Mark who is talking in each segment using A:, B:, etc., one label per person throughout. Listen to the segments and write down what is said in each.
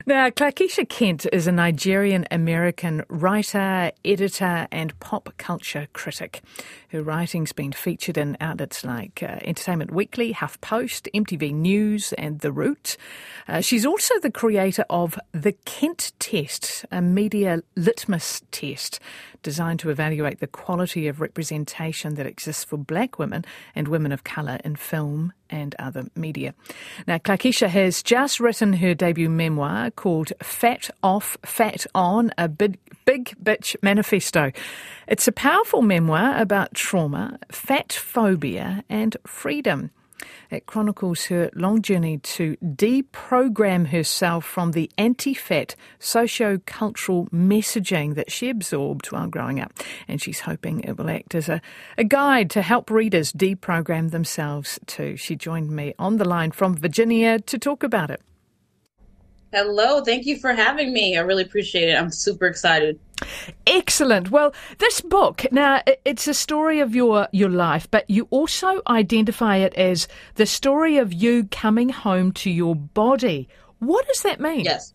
A: Now, Clarkeisha Kent is a Nigerian-American writer, editor and pop culture critic. Her writing's been featured in outlets like Entertainment Weekly, HuffPost, MTV News and The Root. She's also the creator of The Kent Test, a media litmus test designed to evaluate the quality of representation that exists for black women and women of colour in film and other media. Now, Clarkeisha has just written her debut memoir called Fat Off, Fat On, a Big Bitch Manifesto. It's a powerful memoir about trauma, fat phobia and freedom. It chronicles her long journey to deprogram herself from the anti-fat socio-cultural messaging that she absorbed while growing up. And she's hoping it will act as a guide to help readers deprogram themselves too. She joined me on the line from Virginia to talk about it.
B: Hello, thank you for having me. I really appreciate it. I'm super excited.
A: Excellent. Well, this book, now, it's a story of your life, but you also identify it as the story of you coming home to your body. What does that mean?
B: Yes.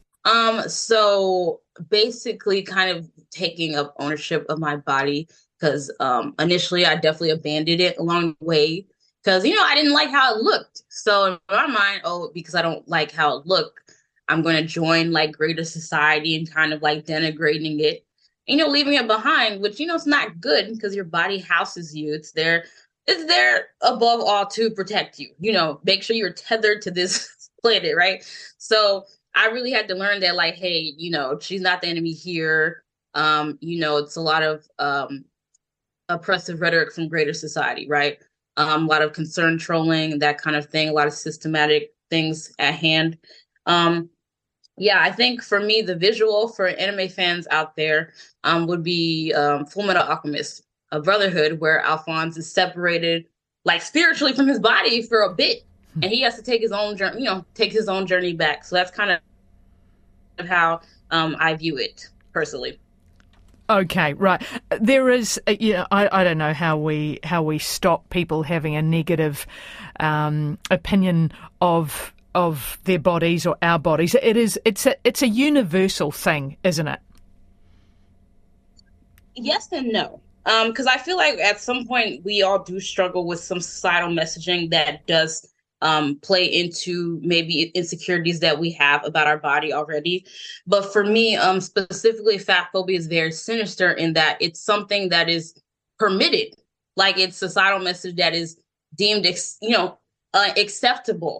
B: So basically kind of taking up ownership of my body, because initially I definitely abandoned it along the way because, I didn't like how it looked. So in my mind, because I don't like how it looked, I'm going to join like greater society and kind of like denigrating it, leaving it behind, which, it's not good because your body houses you. It's there above all to protect you, make sure you're tethered to this planet. Right. So I really had to learn that like, hey, she's not the enemy here. It's a lot of oppressive rhetoric from greater society. Right. A lot of concern trolling, that kind of thing, a lot of systematic things at hand. Yeah, I think for me, the visual for anime fans out there would be Fullmetal Alchemist, a Brotherhood, where Alphonse is separated, like spiritually from his body for a bit, and he has to take his own journey, take his own journey back. So that's kind of how I view it personally.
A: Okay, right. There is, I don't know how we stop people having a negative opinion of their bodies or our bodies. It's a universal thing, isn't it?
B: Yes and no. Because I feel like at some point we all do struggle with some societal messaging that does play into maybe insecurities that we have about our body already. But for me, specifically, fat phobia is very sinister in that it's something that is permitted. Like it's societal message that is deemed, acceptable,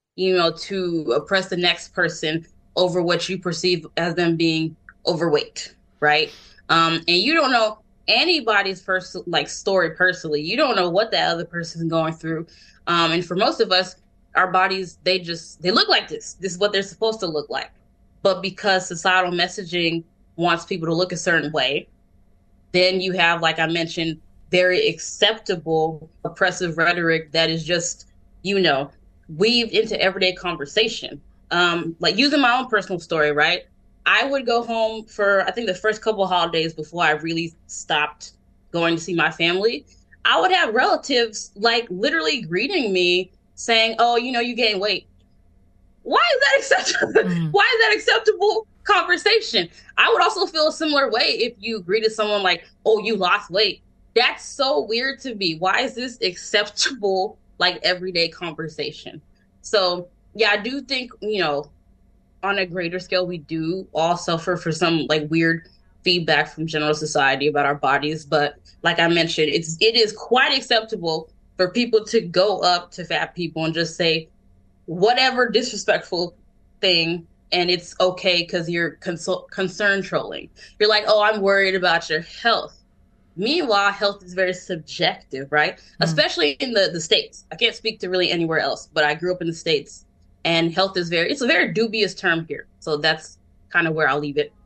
B: to oppress the next person over what you perceive as them being overweight, right? And you don't know anybody's story personally. You don't know what that other person is going through. And for most of us, our bodies, they look like this. This is what they're supposed to look like. But because societal messaging wants people to look a certain way, then you have, like I mentioned, very acceptable oppressive rhetoric that is just, weaved into everyday conversation. Like using my own personal story, right? I would go home for, I think, the first couple of holidays before I really stopped going to see my family. I would have relatives like literally greeting me saying, "Oh, you gained weight." Why is that acceptable? Why is that acceptable conversation? I would also feel a similar way if you greeted someone like, "Oh, you lost weight." That's so weird to me. Why is this acceptable, like everyday conversation? So yeah, I do think, on a greater scale, we do all suffer for some like weird feedback from general society about our bodies. But like I mentioned, it is quite acceptable for people to go up to fat people and just say whatever disrespectful thing, and it's okay because you're concern trolling. You're like, "Oh, I'm worried about your health." Meanwhile, health is very subjective, right? Especially in the States. I can't speak to really anywhere else, but I grew up in the States, and health is it's a very dubious term here. So that's kind of where I'll leave it.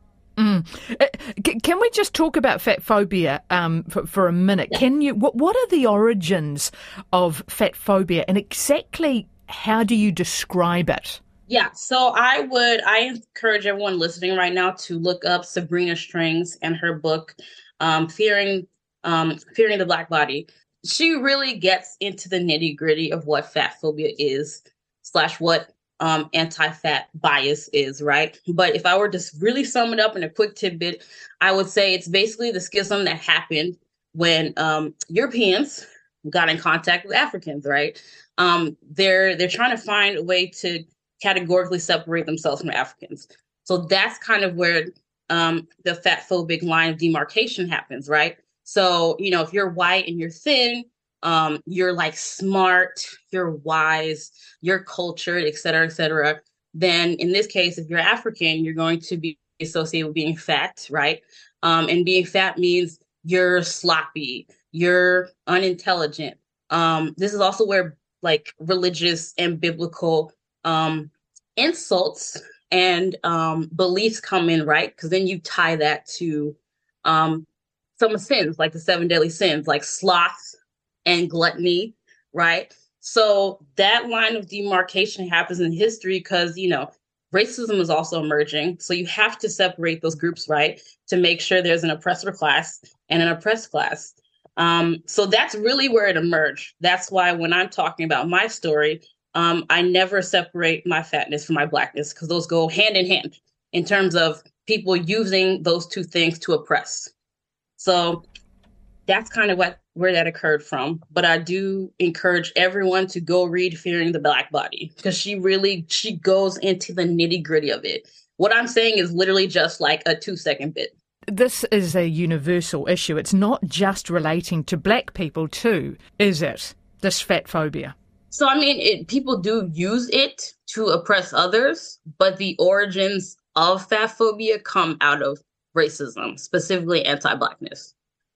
A: Can we just talk about fat phobia for a minute? Yeah. What are the origins of fat phobia, and exactly how do you describe it?
B: Yeah, so I encourage everyone listening right now to look up Sabrina Strings and her book, Fearing the Black Body. She really gets into the nitty gritty of what fat phobia is / what anti-fat bias is, right? But if I were to really sum it up in a quick tidbit, I would say it's basically the schism that happened when Europeans got in contact with Africans, right? They're trying to find a way to categorically separate themselves from Africans. So that's kind of where the fat phobic line of demarcation happens, right? So, if you're white and you're thin, you're like smart, you're wise, you're cultured, et cetera, then in this case, if you're African, you're going to be associated with being fat, right? And being fat means you're sloppy, you're unintelligent. This is also where like religious and biblical insults and beliefs come in, right? Because then you tie that to some sins, like the 7 deadly sins, like sloth and gluttony, right? So that line of demarcation happens in history because, racism is also emerging. So you have to separate those groups, right? To make sure there's an oppressor class and an oppressed class. So that's really where it emerged. That's why when I'm talking about my story, I never separate my fatness from my blackness because those go hand in hand in terms of people using those two things to oppress. So that's kind of where that occurred from. But I do encourage everyone to go read Fearing the Black Body because she goes into the nitty gritty of it. What I'm saying is literally just like a 2-second bit.
A: This is a universal issue. It's not just relating to black people too, is it? This fat phobia.
B: So, people do use it to oppress others, but the origins of fat phobia come out of racism, specifically anti-blackness.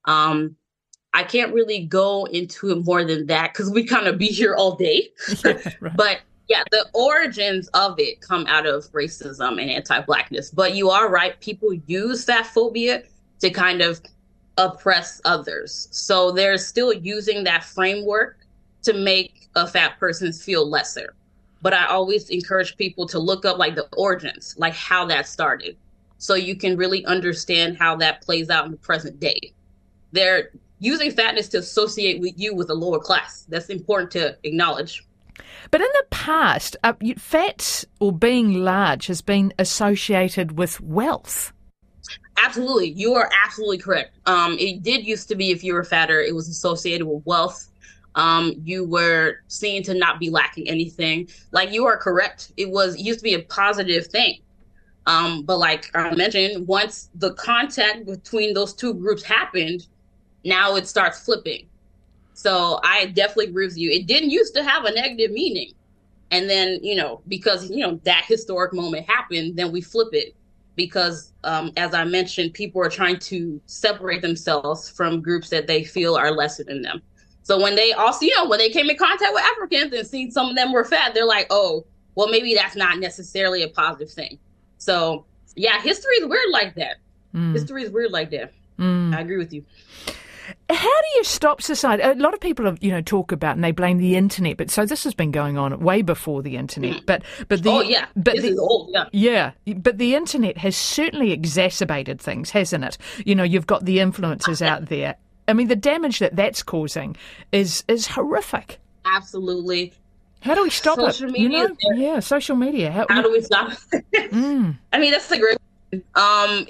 B: I can't really go into it more than that because we kind of be here all day. Right. But yeah, the origins of it come out of racism and anti-blackness. But you are right. People use fat phobia to kind of oppress others. So they're still using that framework to make a fat person feel lesser. But I always encourage people to look up like the origins, like how that started. So you can really understand how that plays out in the present day. They're using fatness to associate with you with a lower class. That's important to acknowledge.
A: But in the past, fat or being large has been associated with wealth.
B: Absolutely. You are absolutely correct. It did used to be if you were fatter, it was associated with wealth. You were seen to not be lacking anything. Like you are correct. It used to be a positive thing. But like I mentioned, once the contact between those two groups happened, now it starts flipping. So I definitely agree with you. It didn't used to have a negative meaning. And then, because, that historic moment happened, then we flip it. Because, as I mentioned, people are trying to separate themselves from groups that they feel are lesser than them. So when they also, when they came in contact with Africans and seen some of them were fat, they're like, oh, well, maybe that's not necessarily a positive thing. So, yeah, history is weird like that. History is weird like that. I agree with you.
A: How do you stop society? A lot of people have, talk about and they blame the internet, but so this has been going on way before the internet. But this is old, yeah. But the internet has certainly exacerbated things, hasn't it? You've got the influencers out there. The damage that's causing is horrific.
B: Absolutely.
A: How do we stop
B: social
A: it?
B: Media,
A: Yeah, social media.
B: How do we stop it? That's a great question.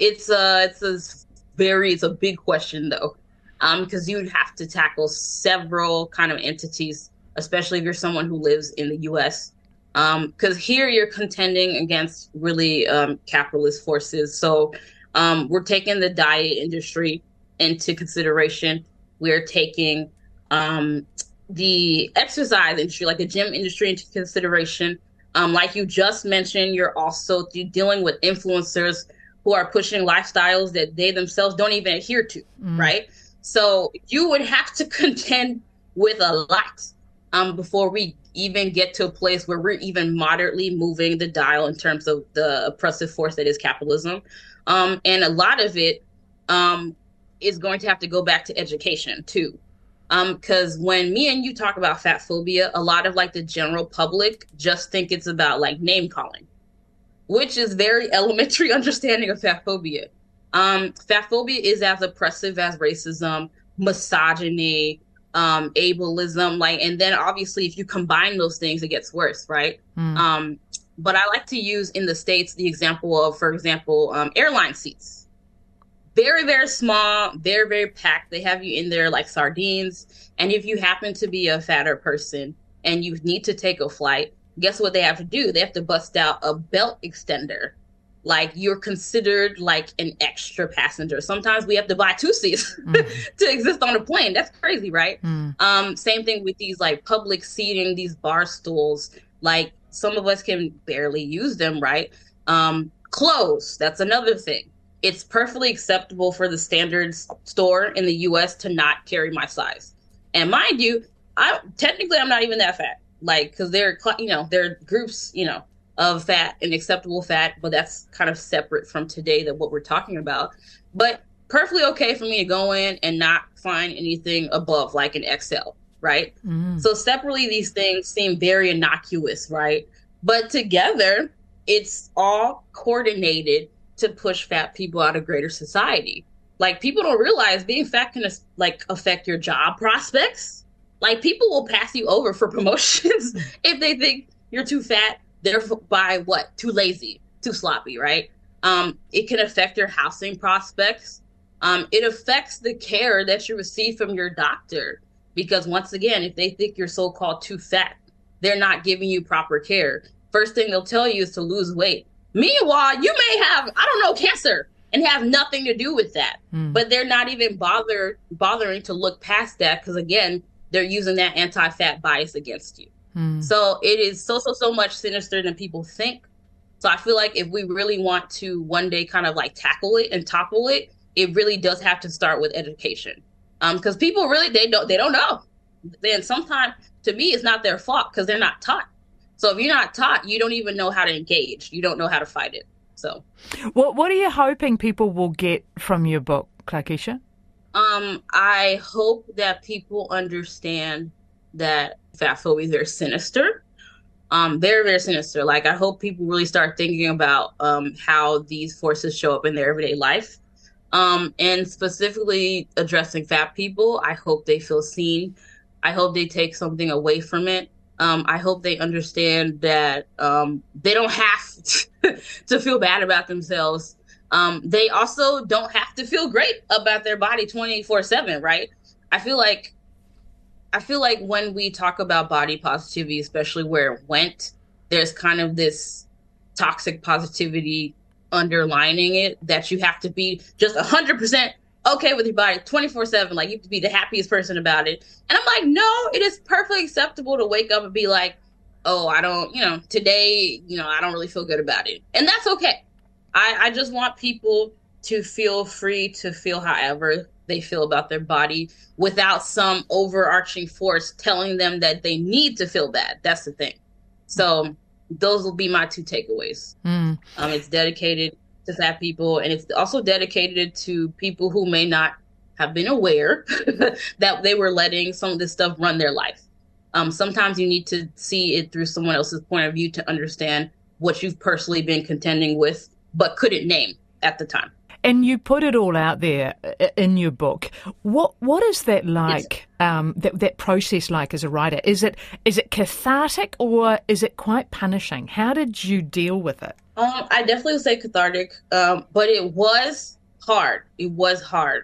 B: It's a big question though. Because you'd have to tackle several kind of entities, especially if you're someone who lives in the U.S. Because here you're contending against really capitalist forces. So we're taking the diet industry into consideration. We're taking the exercise industry, like the gym industry, into consideration. Like you just mentioned, you're also dealing with influencers who are pushing lifestyles that they themselves don't even adhere to, right? So you would have to contend with a lot before we even get to a place where we're even moderately moving the dial in terms of the oppressive force that is capitalism. And a lot of it is going to have to go back to education too. Because when me and you talk about fat phobia, a lot of like the general public just think it's about like name calling, which is very elementary understanding of fat phobia. Fat phobia is as oppressive as racism, misogyny, ableism, and then obviously if you combine those things, it gets worse, right? but I like to use in the States the example of, for example, airline seats. Very, very small, very, very packed. They have you in there like sardines. And if you happen to be a fatter person and you need to take a flight, guess what they have to do? They have to bust out a belt extender. Like you're considered like an extra passenger. Sometimes we have to buy two seats to exist on a plane. That's crazy, right? Same thing with these like public seating, these bar stools. Like some of us can barely use them, right? Clothes, that's another thing. It's perfectly acceptable for the standard store in the US to not carry my size. And mind you, I'm not even that fat. Like, because there are groups, of fat and acceptable fat, but that's kind of separate from today than what we're talking about. But perfectly okay for me to go in and not find anything above like an XL, right? So separately, these things seem very innocuous, right? But together, it's all coordinated to push fat people out of greater society. Like people don't realize being fat can like affect your job prospects. Like people will pass you over for promotions if they think you're too fat. Thereby what? Too lazy, too sloppy, right? It can affect your housing prospects. It affects the care that you receive from your doctor. Because once again, if they think you're so-called too fat, they're not giving you proper care. First thing they'll tell you is to lose weight. Meanwhile, you may have, cancer and have nothing to do with that. But they're not even bothering to look past that because, again, they're using that anti-fat bias against you. So it is so much sinister than people think. So I feel like if we really want to one day kind of like tackle it and topple it, it really does have to start with education. Because people really, they don't know. Then sometimes, to me, it's not their fault because they're not taught. So if you're not taught, you don't even know how to engage. You don't know how to fight it. So
A: what are you hoping people will get from your book, Clarkeisha?
B: I hope that people understand that fat phobia is very sinister. Very, very sinister. Like, I hope people really start thinking about how these forces show up in their everyday life. And specifically addressing fat people, I hope they feel seen. I hope they take something away from it. I hope they understand that they don't have to feel bad about themselves. They also don't have to feel great about their body 24/7, right? I feel like when we talk about body positivity, especially where it went, there's kind of this toxic positivity underlining it that you have to be just 100% okay with your body 24/7. Like you have to be the happiest person about it. And I'm like, no, it is perfectly acceptable to wake up and be like, oh, I don't, today, I don't really feel good about it. And that's okay. I just want people to feel free to feel however they feel about their body without some overarching force telling them that they need to feel bad. That's the thing. So those will be my two takeaways. It's dedicated to fat people, and it's also dedicated to people who may not have been aware that they were letting some of this stuff run their life. Sometimes you need to see it through someone else's point of view to understand what you've personally been contending with, but couldn't name at the time.
A: And you put it all out there in your book. What is that like? Yes. That process like as a writer? Is it cathartic or is it quite punishing? How did you deal with it?
B: I definitely would say cathartic, but it was hard. It was hard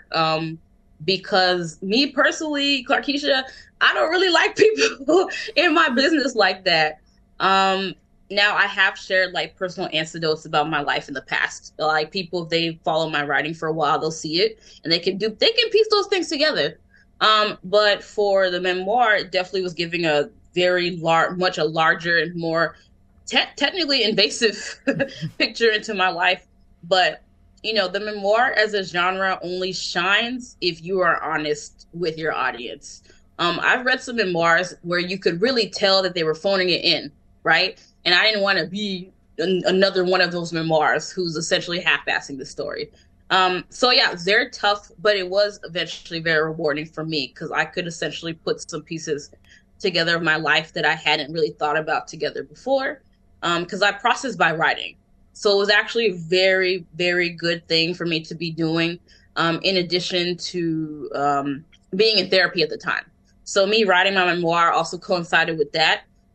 B: because me personally, Clarkeisha, I don't really like people in my business like that. Now I have shared like personal anecdotes about my life in the past. Like people, if they follow my writing for a while, they'll see it and they can piece those things together. But for the memoir, it definitely was giving a very much larger and more technically invasive picture into my life. But, the memoir as a genre only shines if you are honest with your audience. I've read some memoirs where you could really tell that they were phoning it in, right? And I didn't want to be another one of those memoirs who's essentially half-assing the story. So yeah, it's very tough, but it was eventually very rewarding for me because I could essentially put some pieces together of my life that I hadn't really thought about together before because I process by writing. So it was actually a very, very good thing for me to be doing in addition to being in therapy at the time. So me writing my memoir also coincided with that.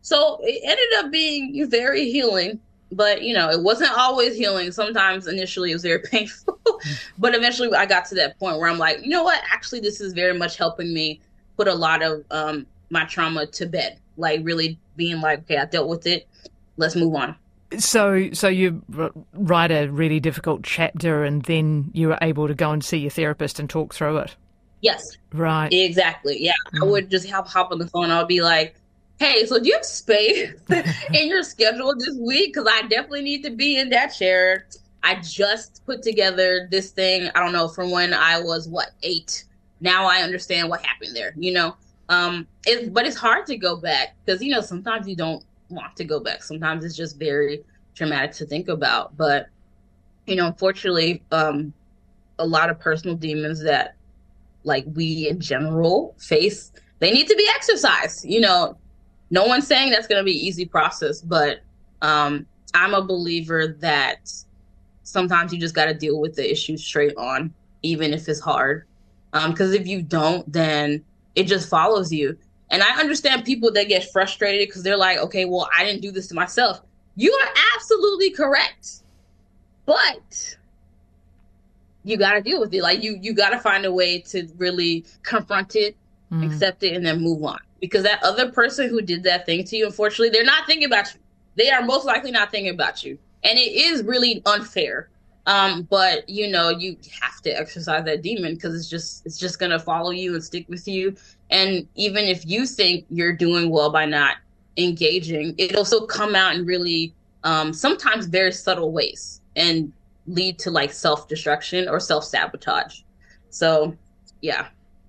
B: So it ended up being very healing, but it wasn't always healing. Sometimes initially it was very painful, but eventually I got to that point where I'm like, you know what? Actually, this is very much helping me put a lot of my trauma to bed. Like really being like, okay, I dealt with it. Let's move on.
A: So you write a really difficult chapter and then you were able to go and see your therapist and talk through it?
B: Yes.
A: Right.
B: Exactly. Yeah. I would just hop on the phone. I would be like, hey, so do you have space in your schedule this week? Because I definitely need to be in that chair. I just put together this thing, I don't know, from when I was, 8? Now I understand what happened there, but it's hard to go back because, sometimes you don't want to go back. Sometimes it's just very traumatic to think about. But, unfortunately, a lot of personal demons that like we in general face, they need to be exercised. No one's saying that's going to be an easy process, but I'm a believer that sometimes you just got to deal with the issue straight on, even if it's hard. Because if you don't, then it just follows you. And I understand people that get frustrated because they're like, okay, well, I didn't do this to myself. You are absolutely correct. But you got to deal with it. Like you got to find a way to really confront it, accept it, and then move on. Because that other person who did that thing to you, unfortunately, they're not thinking about you. They are most likely not thinking about you. And it is really unfair. But you have to exercise that demon because it's just going to follow you and stick with you. And even if you think you're doing well by not engaging, it'll still come out in really, sometimes very subtle ways and lead to like self-destruction or self-sabotage. So, yeah.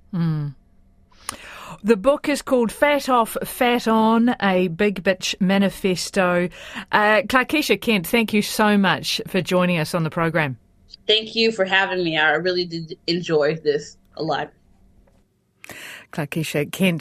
A: The book is called Fat Off, Fat On, a Big Bitch Manifesto. Clarkeisha Kent, thank you so much for joining us on the program.
B: Thank you for having me. I really did enjoy this a lot.
A: Clarkeisha Kent.